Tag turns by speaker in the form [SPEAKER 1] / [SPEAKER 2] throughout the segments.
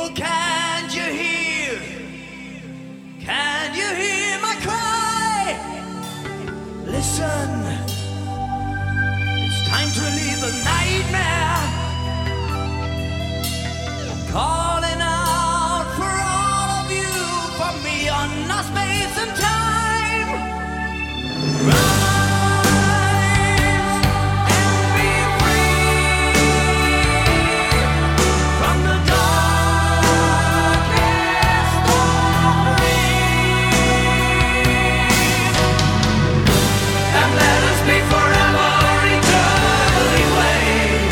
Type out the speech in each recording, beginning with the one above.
[SPEAKER 1] Can you hear? Can you hear my cry? Listen, it's time to leave the nightmare. Calling out for all of you from beyond our space and time. Rise and be free from the darkest of dreams. And let us be forever eternally wait.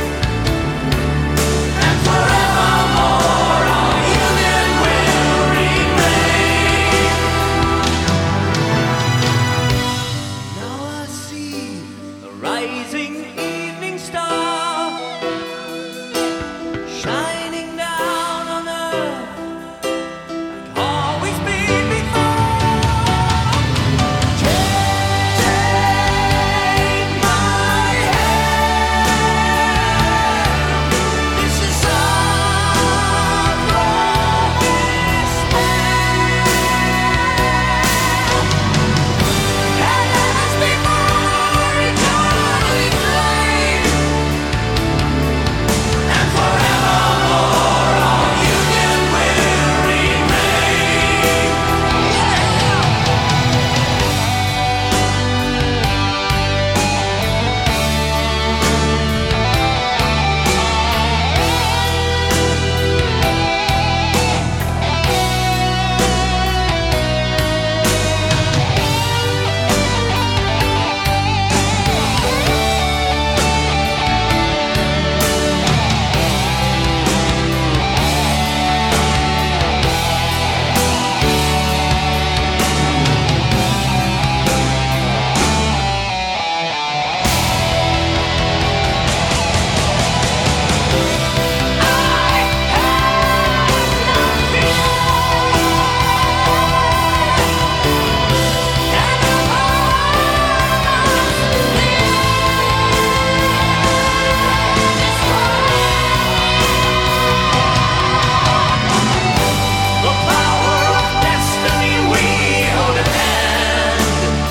[SPEAKER 1] And forevermore our union will remain. Now I see the rising evening star shining down on earth like always been before. Take my hand. This is our promise land. And let us be more eternally flame. And forevermore our union will remain. The power of destiny we hold in hand.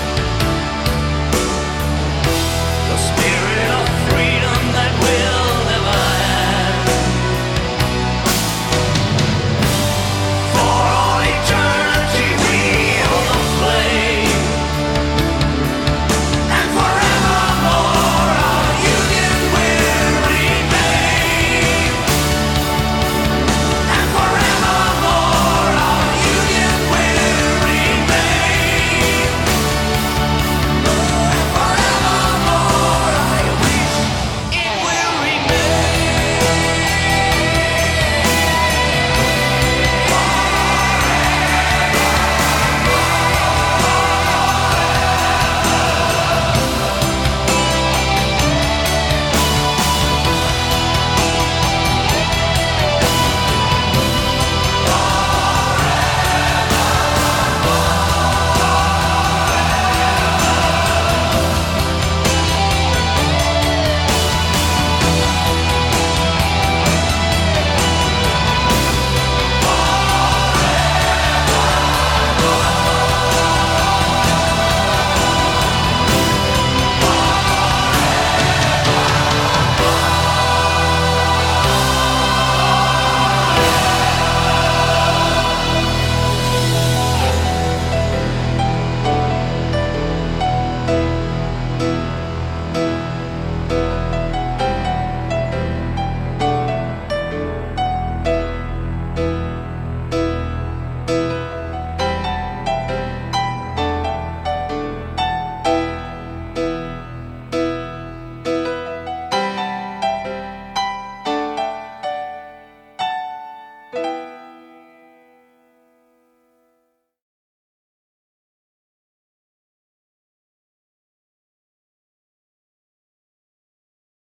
[SPEAKER 1] The spirit of freedom that will never end. For all eternity we hold the flame. And forevermore our union will remain. And forevermore our union will remain. And forevermore I wish it will